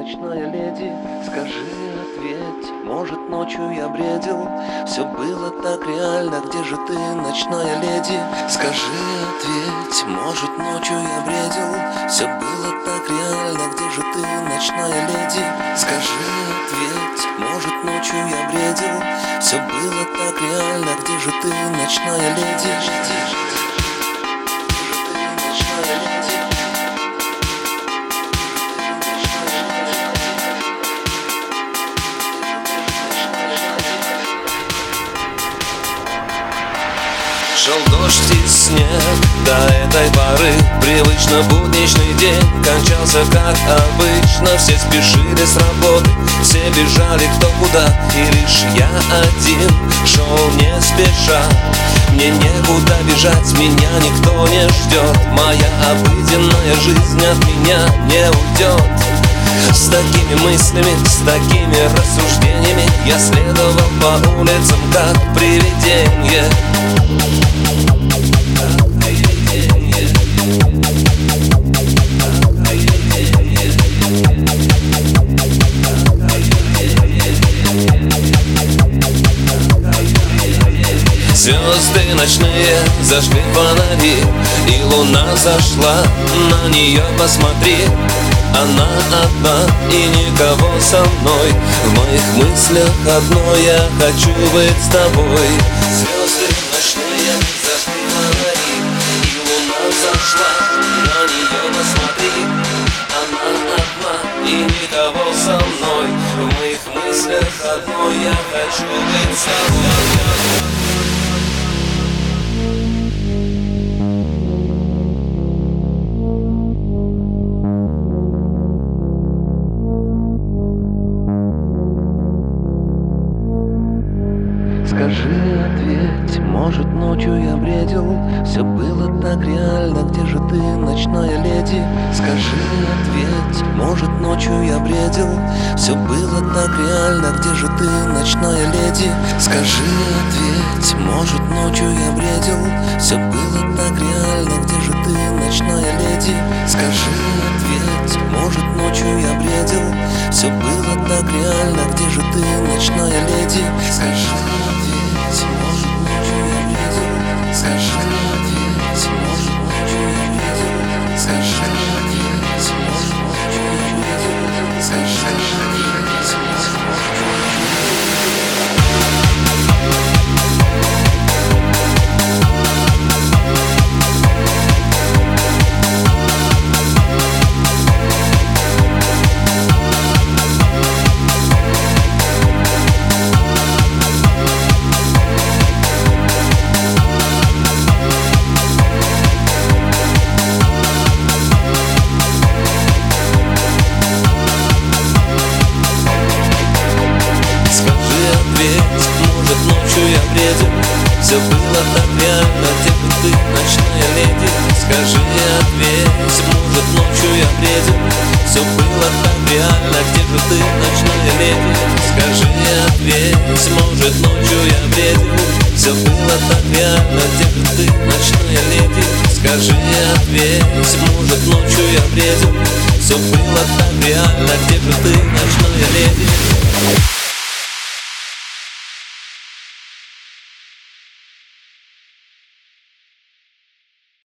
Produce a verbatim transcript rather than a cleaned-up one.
ночная леди, скажи, ответь, может, ночью я бредил? Все было так реально, где же ты, ночная леди? Скажи, ответь, может, ночью я бредил? Все было так реально, где же ты, ночная леди? Скажи, ответь, может, ночью я бредил? Все было так реально, где же ты, ночная леди? Шел дождь и снег до этой поры. Привычно будничный день кончался как обычно. Все спешили с работы, все бежали кто куда, и лишь я один шел не спеша. Мне некуда бежать, меня никто не ждет. Моя обыденная жизнь от меня не уйдет. С такими мыслями, с такими рассуждениями я следовал по улицам как привидение. Звезды ночные зажгли фонари, и луна зашла, на нее посмотри. Она одна и никого со мной. В моих мыслях одно, я хочу быть с тобой. Звезды ночные зажгли фонари, и луна зашла, на нее посмотри. Она одна и никого со мной. В моих мыслях одно, я хочу быть с тобой. Скажи, ответь, может, ночью я бредил? Все было так реально, где же ты, ночная леди? Скажи, ответь, может, ночью я бредил? Все было так реально, где же ты, ночная леди? Скажи, ответь, может, ночью я бредил? Все было так реально, где же ты, ночная леди? Скажи, ответь, может, ночью я бредил? Все было так реально, где же ты, ночная леди? Скажи, ответь, может, ночью я бредил? Скажи, ответь, может, ночью я бредил? Скажи, ответь, может, ночью я бредил? Скажи, ответь, может, ночью я бредил? Все было так реально, где бы ты, ночная леди? Скажи, ответь, может, ночью я бредил? Все было так реально, где же ты, ночная леди? Скажи, ответь, может, ночью я бредил? Все было так реально, где же ты, ночная леди? Скажи, ответь, может, ночью я бредил? Все было так реально, где же ты, ночная леди?